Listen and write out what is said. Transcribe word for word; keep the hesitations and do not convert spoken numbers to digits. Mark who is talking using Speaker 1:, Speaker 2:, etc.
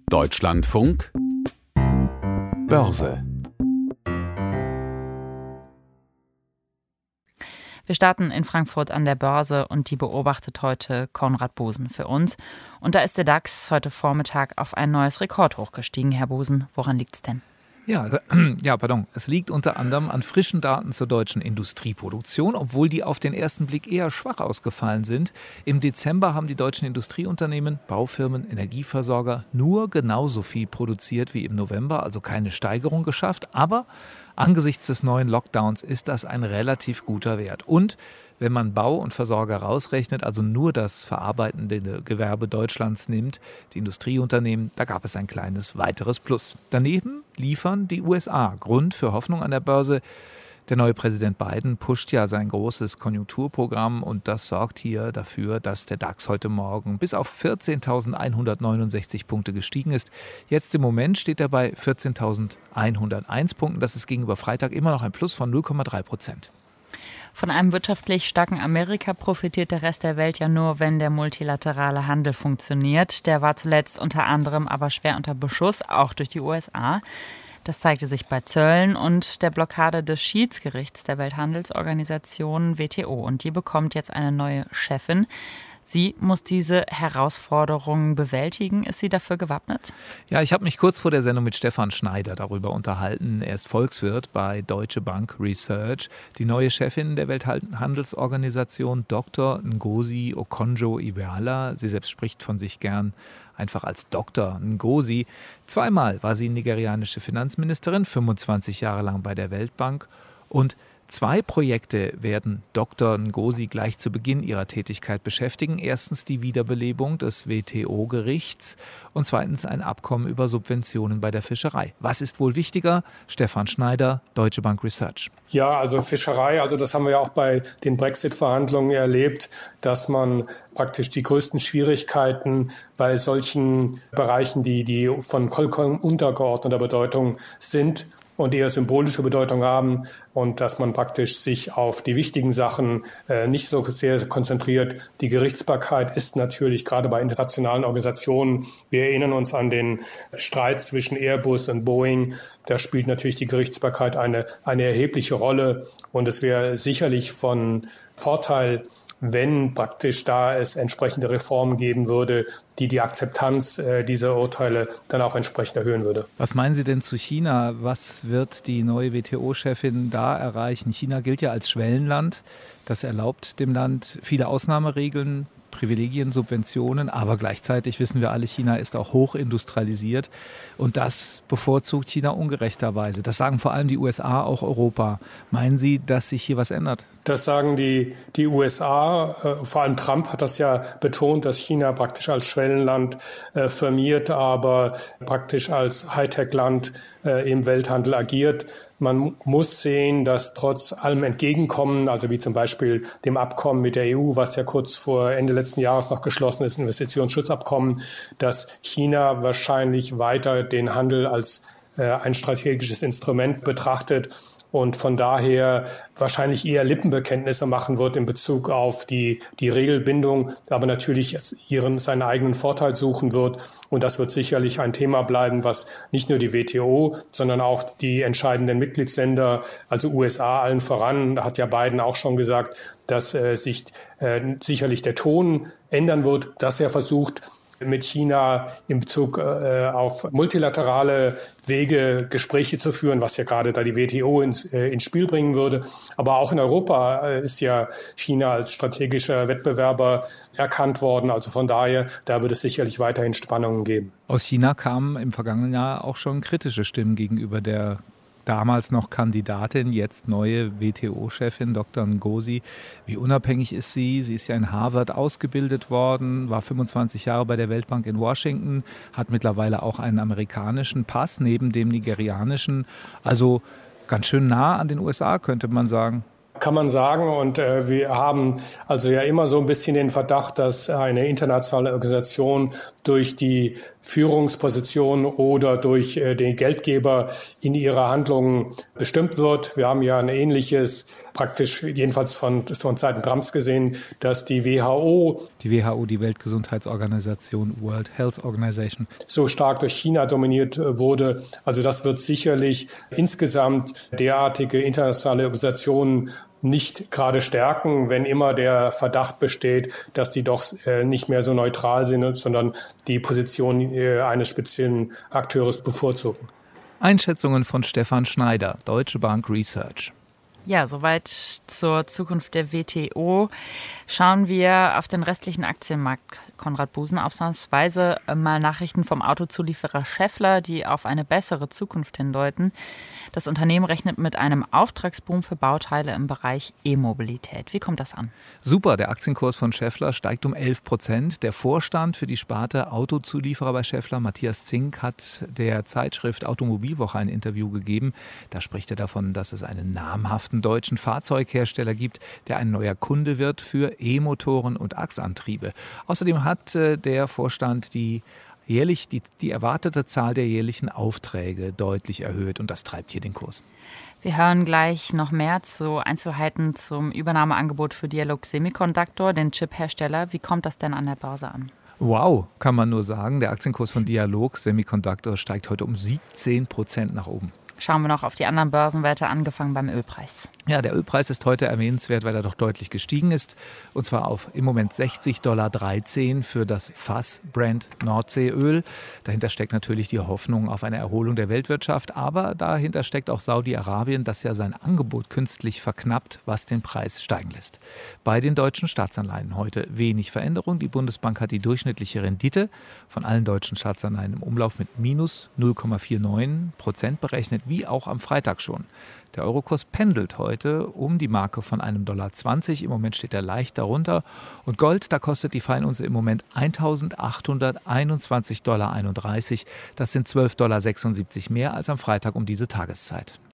Speaker 1: Deutschlandfunk Börse.
Speaker 2: Wir starten in Frankfurt an der Börse und die beobachtet heute Konrad Bosen für uns. Und da ist der DAX heute Vormittag auf ein neues Rekordhoch gestiegen. Herr Bosen, woran liegt es denn?
Speaker 3: Ja, ja, pardon. Es liegt unter anderem an frischen Daten zur deutschen Industrieproduktion, obwohl die auf den ersten Blick eher schwach ausgefallen sind. Im Dezember haben die deutschen Industrieunternehmen, Baufirmen, Energieversorger nur genauso viel produziert wie im November, also keine Steigerung geschafft. Aber angesichts des neuen Lockdowns ist das ein relativ guter Wert. Und wenn man Bau und Versorger rausrechnet, also nur das verarbeitende Gewerbe Deutschlands nimmt, die Industrieunternehmen, da gab es ein kleines weiteres Plus. Daneben liefern die U S A Grund für Hoffnung an der Börse. Der neue Präsident Biden pusht ja sein großes Konjunkturprogramm und das sorgt hier dafür, dass der DAX heute Morgen bis auf vierzehntausendeinhundertneunundsechzig Punkte gestiegen ist. Jetzt im Moment steht er bei vierzehntausendeinhunderteins Punkten. Das ist gegenüber Freitag immer noch ein Plus von null Komma drei Prozent.
Speaker 2: Von einem wirtschaftlich starken Amerika profitiert der Rest der Welt ja nur, wenn der multilaterale Handel funktioniert. Der war zuletzt unter anderem aber schwer unter Beschuss, auch durch die U S A. Das zeigte sich bei Zöllen und der Blockade des Schiedsgerichts der Welthandelsorganisation W T O. Und die bekommt jetzt eine neue Chefin. Sie muss diese Herausforderungen bewältigen. Ist sie dafür gewappnet?
Speaker 3: Ja, ich habe mich kurz vor der Sendung mit Stefan Schneider darüber unterhalten. Er ist Volkswirt bei Deutsche Bank Research. Die neue Chefin der Welthandelsorganisation, Doktor Ngozi Okonjo-Iweala. Sie selbst spricht von sich gern einfach als Doktor Ngozi. Zweimal war sie nigerianische Finanzministerin, fünfundzwanzig Jahre lang bei der Weltbank. Und zwei Projekte werden Doktor Ngozi gleich zu Beginn ihrer Tätigkeit beschäftigen. Erstens die Wiederbelebung des W T O-Gerichts und zweitens ein Abkommen über Subventionen bei der Fischerei. Was ist wohl wichtiger? Stefan Schneider, Deutsche Bank Research.
Speaker 4: Ja, also Fischerei, also das haben wir ja auch bei den Brexit-Verhandlungen erlebt, dass man praktisch die größten Schwierigkeiten bei solchen Bereichen, die, die von vollkommen untergeordneter Bedeutung sind, und eher symbolische Bedeutung haben und dass man praktisch sich auf die wichtigen Sachen äh, nicht so sehr konzentriert. Die Gerichtsbarkeit ist natürlich gerade bei internationalen Organisationen, wir erinnern uns an den Streit zwischen Airbus und Boeing, da spielt natürlich die Gerichtsbarkeit eine, eine erhebliche Rolle und es wäre sicherlich von Vorteil, wenn praktisch da es entsprechende Reformen geben würde, die die Akzeptanz äh, dieser Urteile dann auch entsprechend erhöhen würde.
Speaker 3: Was meinen Sie denn zu China? Was wird die neue W T O-Chefin da erreichen? China gilt ja als Schwellenland. Das erlaubt dem Land viele Ausnahmeregeln, Privilegien, Subventionen, aber gleichzeitig wissen wir alle, China ist auch hochindustrialisiert und das bevorzugt China ungerechterweise. Das sagen vor allem die U S A, auch Europa. Meinen Sie, dass sich hier was ändert?
Speaker 4: Das sagen die, die U S A, äh, vor allem Trump hat das ja betont, dass China praktisch als Schwellenland äh, firmiert, aber praktisch als Hightech-Land äh, im Welthandel agiert. Man muss sehen, dass trotz allem Entgegenkommen, also wie zum Beispiel dem Abkommen mit der E U, was ja kurz vor Ende letzten Jahres noch geschlossen ist, Investitionsschutzabkommen, dass China wahrscheinlich weiter den Handel als äh, ein strategisches Instrument betrachtet und von daher wahrscheinlich eher Lippenbekenntnisse machen wird in Bezug auf die, die Regelbindung, aber natürlich ihren, seinen eigenen Vorteil suchen wird. Und das wird sicherlich ein Thema bleiben, was nicht nur die W T O, sondern auch die entscheidenden Mitgliedsländer, also U S A allen voran, da hat ja Biden auch schon gesagt, dass äh, sich äh, sicherlich der Ton ändern wird, dass er versucht, mit China in Bezug äh, auf multilaterale Wege Gespräche zu führen, was ja gerade da die W T O ins, äh, ins Spiel bringen würde. Aber auch in Europa äh, ist ja China als strategischer Wettbewerber erkannt worden. Also von daher, da wird es sicherlich weiterhin Spannungen geben.
Speaker 3: Aus China kamen im vergangenen Jahr auch schon kritische Stimmen gegenüber der damals noch Kandidatin, jetzt neue W T O-Chefin, Doktor Ngozi. Wie unabhängig ist sie? Sie ist ja in Harvard ausgebildet worden, war fünfundzwanzig Jahre bei der Weltbank in Washington, hat mittlerweile auch einen amerikanischen Pass neben dem nigerianischen. Also ganz schön nah an den U S A, könnte man sagen.
Speaker 4: kann man sagen. Und äh, wir haben also ja immer so ein bisschen den Verdacht, dass eine internationale Organisation durch die Führungsposition oder durch äh, den Geldgeber in ihrer Handlungen bestimmt wird. Wir haben ja ein ähnliches, praktisch jedenfalls von, von Zeiten Trumps gesehen, dass die W H O,
Speaker 3: die W H O, die Weltgesundheitsorganisation, World Health Organization,
Speaker 4: so stark durch China dominiert wurde. Also das wird sicherlich insgesamt derartige internationale Organisationen nicht gerade stärken, wenn immer der Verdacht besteht, dass die doch äh, nicht mehr so neutral sind, sondern die Position äh, eines speziellen Akteurs bevorzugen.
Speaker 3: Einschätzungen von Stefan Schneider, Deutsche Bank Research.
Speaker 2: Ja, soweit zur Zukunft der W T O. Schauen wir auf den restlichen Aktienmarkt. Konrad Busen, ausnahmsweise mal Nachrichten vom Autozulieferer Schaeffler, die auf eine bessere Zukunft hindeuten. Das Unternehmen rechnet mit einem Auftragsboom für Bauteile im Bereich E-Mobilität. Wie kommt das an?
Speaker 3: Super, der Aktienkurs von Schaeffler steigt um elf Prozent. Der Vorstand für die Sparte Autozulieferer bei Schaeffler, Matthias Zink, hat der Zeitschrift Automobilwoche ein Interview gegeben. Da spricht er davon, dass es einen namhaften deutschen Fahrzeughersteller gibt, der ein neuer Kunde wird für E-Motoren und Achsantriebe. Außerdem hat äh, der Vorstand die jährlich die, die erwartete Zahl der jährlichen Aufträge deutlich erhöht und das treibt hier den Kurs.
Speaker 2: Wir hören gleich noch mehr zu Einzelheiten zum Übernahmeangebot für Dialog Semiconductor, den Chip-Hersteller. Wie kommt das denn an der Börse an?
Speaker 3: Wow, kann man nur sagen. Der Aktienkurs von Dialog Semiconductor steigt heute um siebzehn Prozent nach oben.
Speaker 2: Schauen wir noch auf die anderen Börsenwerte, angefangen beim Ölpreis.
Speaker 3: Ja, der Ölpreis ist heute erwähnenswert, weil er doch deutlich gestiegen ist. Und zwar auf im Moment sechzig Komma dreizehn Dollar für das Fass Brent Nordseeöl. Dahinter steckt natürlich die Hoffnung auf eine Erholung der Weltwirtschaft. Aber dahinter steckt auch Saudi-Arabien, das ja sein Angebot künstlich verknappt, was den Preis steigen lässt. Bei den deutschen Staatsanleihen heute wenig Veränderung. Die Bundesbank hat die durchschnittliche Rendite von allen deutschen Staatsanleihen im Umlauf mit minus null Komma neunundvierzig Prozent berechnet, wie auch am Freitag schon. Der Eurokurs pendelt heute um die Marke von einem Dollar zwanzig. Im Moment steht er leicht darunter. Und Gold, da kostet die Feinunze im Moment eintausendachthunderteinundzwanzig Komma einunddreißig Dollar. Das sind zwölf Komma sechsundsiebzig Dollar mehr als am Freitag um diese Tageszeit.